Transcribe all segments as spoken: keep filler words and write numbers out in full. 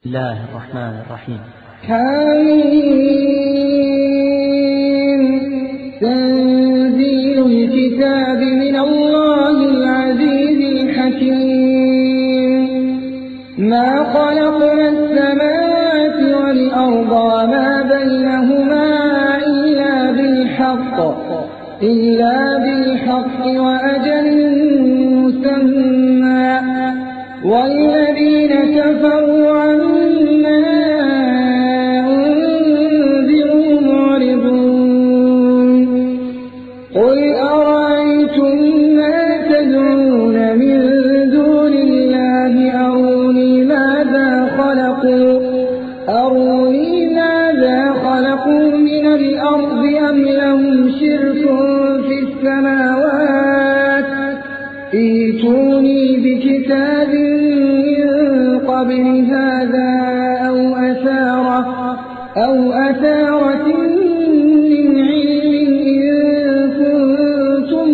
بسم الله الرحمن الرحيم. حميم تنزيل الكتاب من الله العزيز الحكيم. ما خلقنا السماوات والأرض وما بينهما إلا بالحق إلا بالحق وأجل مسمى والذين كفروا عما أنذروا معرضون. قل أرأيتم ما تدعون من دون الله أروني ماذا خلقوا أروني ماذا خلقوا من الأرض أم لهم شرك في السماوات ائتوني بكتاب قبل هذا أو أثارة أو أثارة من علم إن كنتم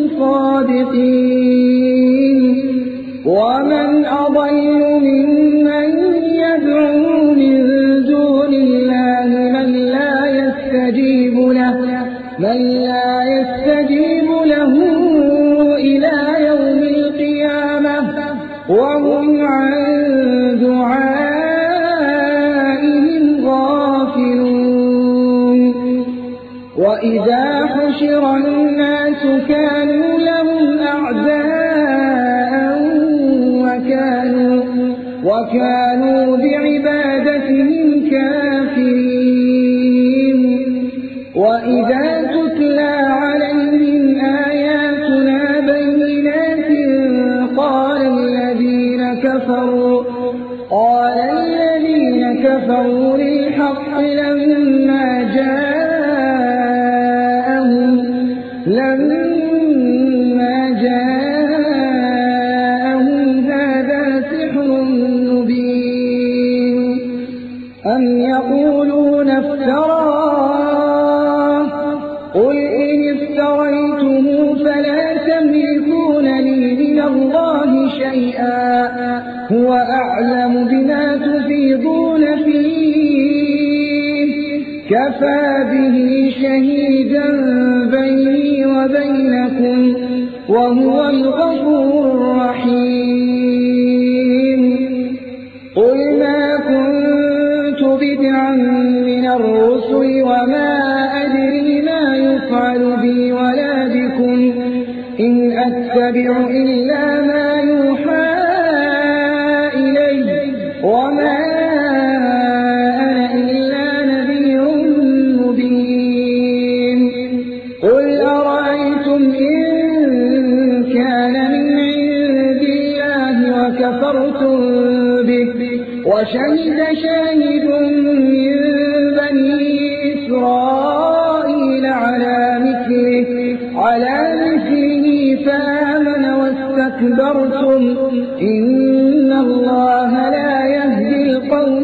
صادقين. ومن أضل ممن يدعو من دون الله من لا يستجيب له من لا يستجيب له إلى يوم القيامة وهم عن دعائهم غافلون. وإذا حشر الناس كانوا لهم أعداء وكانوا, وكانوا بعبادتهم كافرين. وإذا تتلى عليهم آياتنا بينات قال الذين كفروا قال الذين كفروا للحق لما جاءهم لما جاءهم هذا سحر مبين أم يقولون افتراه قل إن افتريته فلا تملكون لي من الله شيئا هو أعلم بما تفيضون فيه كفى به شهيدا بيني وبينكم وهو الغفور الرحيم. قل ما كنت بدعا من الرسل وما أدري ما يفعل بي ولا بكم إن أتبع إلا ما يوحى إلي وما أنا إلا نذير مبين. قل أرأيتم إن كان من عند الله وكفرتم به وشهد شاهد من بني إسرائيل على مثله على مثله فآمن واستكبرتم إن الله لا يهدي القوم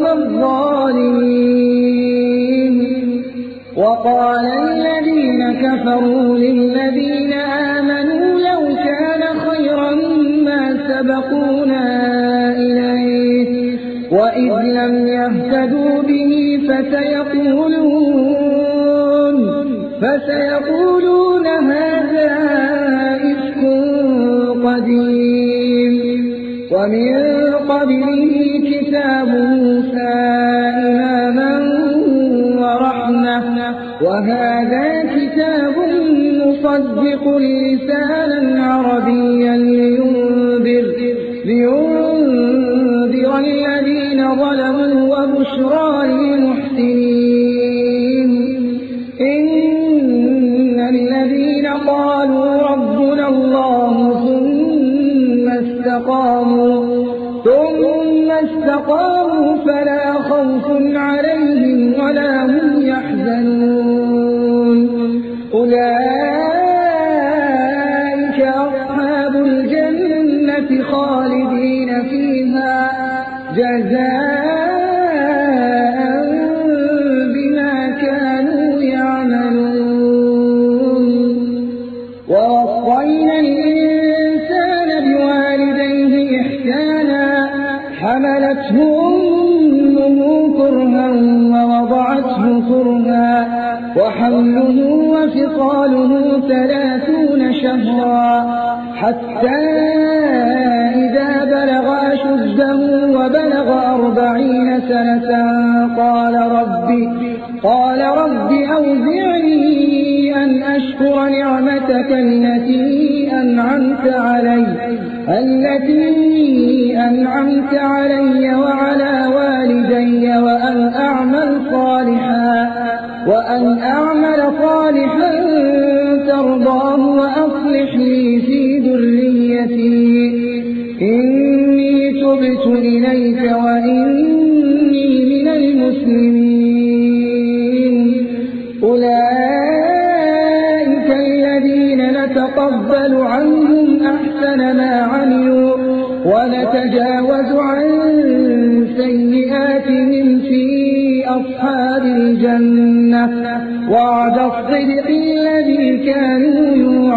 الظالمين. وقال الذين كفروا للذين آمنوا لو كان خيرا ما سبقونا إليه وإذ لم يهتدوا به فسيقولون فسيقولون هذا إفك قديم. ومن قبله كتاب موسى إماما ورحمة وهذا كتاب مصدق لسانا عربيا لينذر لينذر الذين ظلموا وبشرى للمحسنين. إن الذين قالوا ربنا الله ثم استقاموا ثم استقاموا فلا خوف عليهم ولا هم يحزنون. أولئك أصحاب الجنة خالدين فيها جزاء بما كانوا يعملون. ووصينا الإنسان بوالديه إحسانا حملته أمه وحمله وفصاله ثلاثون شهرا حتى إذا بلغ أشده وبلغ أربعين سنة قال ربي قال رب أوزعني أن أشكر نعمتك التي أنعمت علي التي أنعمت علي وعلى والدي وأن أعمل صالحا وأن أعمل صالحا ترضاه وأصلح لي في ذريتي إني تبت إليك وإني من المسلمين. أولئك الذين نتقبل عنهم أحسن ما عملوا ونتجاوز عن سيئاتهم في أصحاب الجنة وعد الصدق الذي كانوا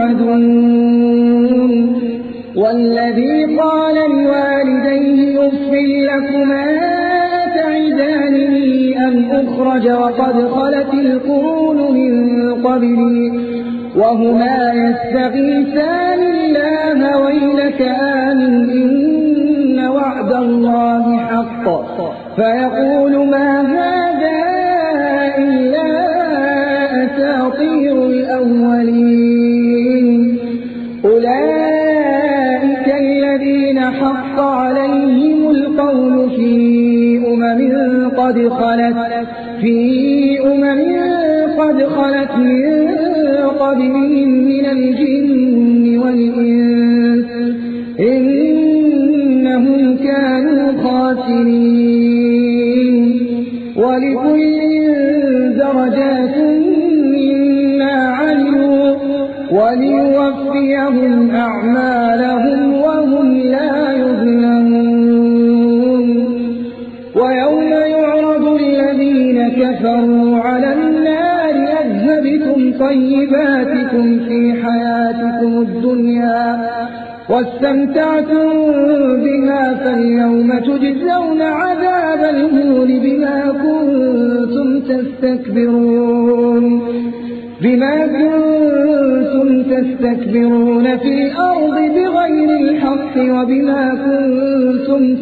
يوعدون. والذي قال لوالديه أف لكما أتعدانني أن أخرج وقد خلت القرون من قبلي وهما يستغيثان الله ويلك آمن إن وعد الله حق فيقول ما هذا إلا أساطير الأولين. أولئك الذين حق عليهم القول في أمم قد خلت في أمم قد خلت من قبلهم من الجن والإنس إنهم كانوا خاسرين. ولكل درجات مما عملوا وليوفيهم أعمالهم وهم لا يظلمون. ويوم يعرض الذين كفروا على النار أذهبتم طيباتكم في حياتكم الدنيا واستمتعتم بها فاليوم تجزون عذاب الهون بما كنتم تستكبرون بما كنتم تستكبرون في الأرض بغير الحق وبما كنتم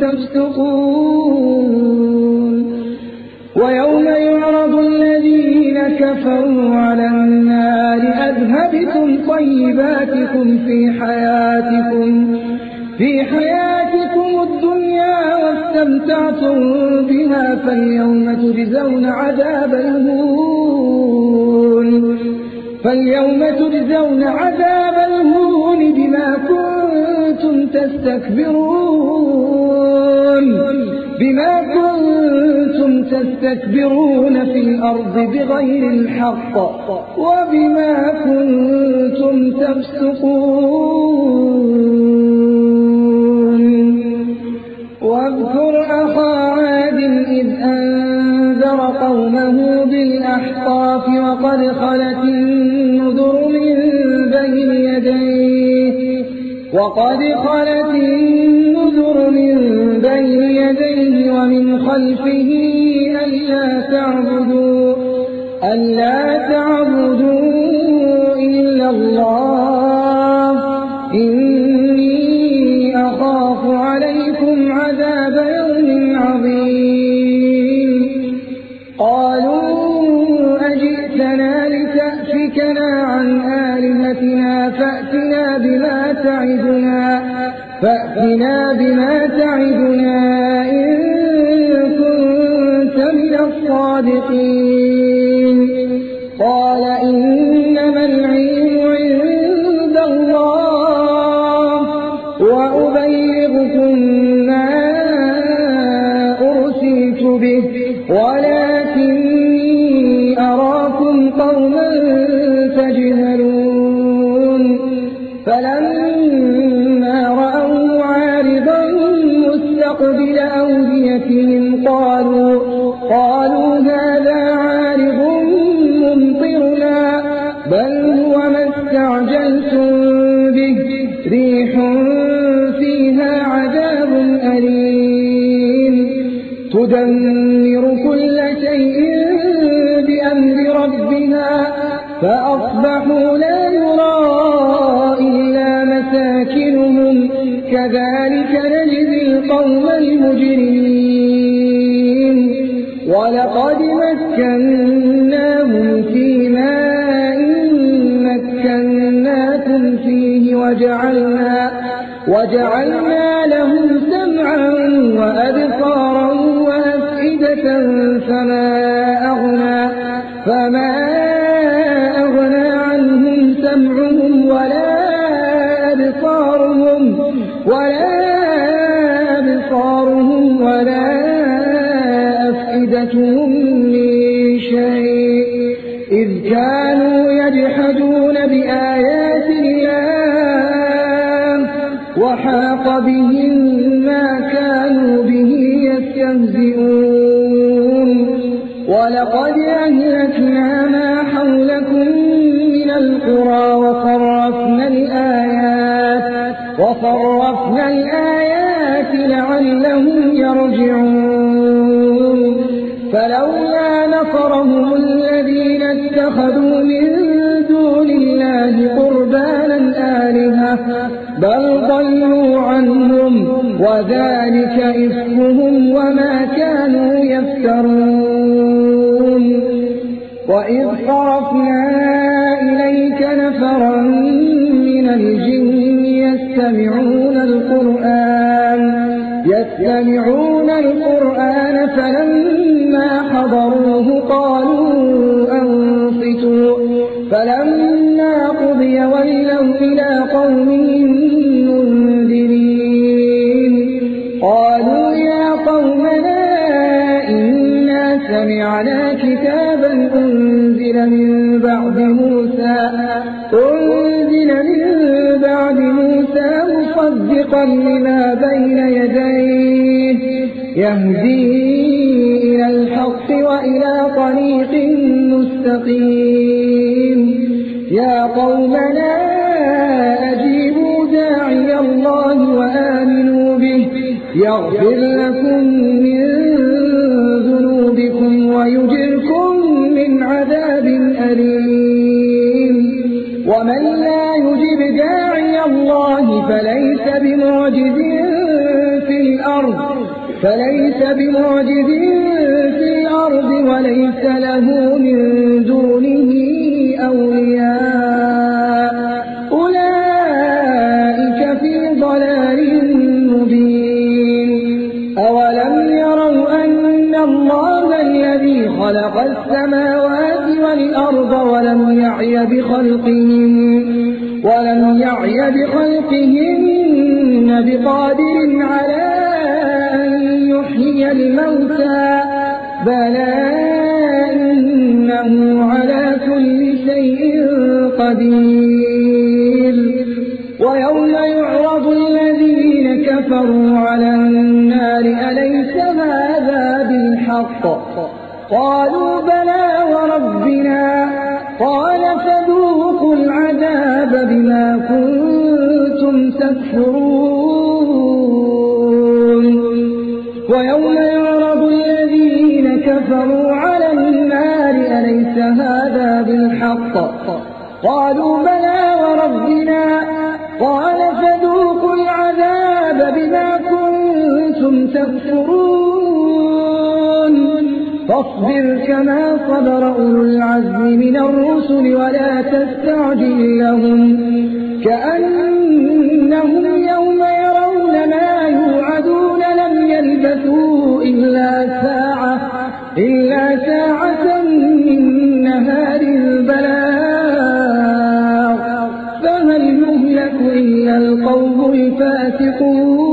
تفسقون. ويوم يعرض الذين كفروا على النار أذهبتم طيباتكم في حياتكم في حياتكم الدنيا واستمتعتم بها فاليوم تجزون عذاب الهون فاليوم تجزون عذاب الهون بما كنتم تستكبرون بما كنتم تستكبرون في الأرض بغير الحق وبما كنتم تفسقون. واذكر أخا عاد إذ أنذر قومه بالأحقاف وقد خلت النذر من بين يديه وقد خلت النذر من بين يديه ومن خلفه ألا تعبدوا ألا تعبدوا إلا الله إني أخاف عليكم عذاب يوم عظيم. قالوا أجئتنا لتأفكنا عن آلهتنا فأتنا بما تعدنا فأتنا بما تعدنا إن كنت من الصادقين. قال إنما العلم عند الله وأبلغكم ما أرسلت به ولكني أراكم قوما تجهلون. فلما رأوا عارضا مستقبل أوديتهم قالوا قالوا هذا عارض ممطرنا بل هو ما استعجلتم به ريح فيها عذاب أليم تدمر تدمر كل شيء بأمر ربها فأصبحوا لا يرى إلا مساكنهم كذلك نجزي القوم المجرمين ولقد مكناهم في ماء مكناكم فيه وجعلنا, وجعلنا لهم سمعا وأبصارا وأفئدة فما أغنى, فما أغنى عنهم سمعهم ولا أبصارهم ولا أبصارهم ولا أفئدتهم من شيء إذ كانوا يجحدون بآيات الله وحاق بهم ما كانوا به يستهزئون ولقد أهلكنا ما حولكم من القرى وصرفنا الآيات, وصرفنا الآيات لعلهم يرجعون فلولا نصرهم الذين اتخذوا من دون الله قربانا آلهة بل ضلوا عنهم وذلك إفكهم وما كانوا يفترون وإذ صرفنا إليك نفرا من الجن يستمعون القرآن يستمعون القرآن فلما حضروه قالوا أنصتوا فلما قضي ولوا إلى قومهم منذرين قالوا يا قومنا إنا سمعنا كتابا أنزل من بعد موسى أنزل من بعد موسى مصدقا لما بين يديه يهدي إلى الحق وإلى طريق مستقيم يا قومنا أجيبوا داعي الله وآمنوا به يغفر لكم من ذنوبكم ويجركم من عذاب أليم ومن لا يجب داعي الله فليس بمعجز في الأرض فليس بمعجز في الأرض وليس له من دونه أولياء أولئك في ضلال مبين أولم يروا أن الله الذي خلق السماوات والأرض ولم يعي بخلقهن ولم يعي بخلقهن بقادر على أن يحيي الموتى بلى إنه على كل شيء قدير ويوم يعرض الذين كفروا على النار أليس هذا بالحق قالوا بلى وربنا قال فذوقوا العذاب بما كنتم تكفرون ويوم يعرض الذين كفروا على النار أليس هذا بالحق قالوا بلى وربنا قال فذوقوا العذاب بما كنتم تكفرون فاصبر كما صبر أولو العزم من الرسل ولا تستعجل لهم كأنهم يوم يرون ما يوعدون لم يلبثوا إلا ساعة إلا ساعة من نهار البلاغ فهل يهلك إلا القوم الفاسقون